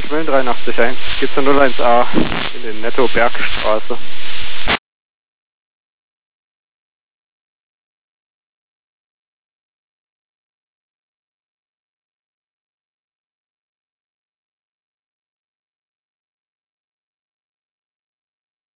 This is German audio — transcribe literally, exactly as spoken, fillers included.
Schwellen dreiundachtzig eins, geht zur null eins A in den Netto Bergstraße.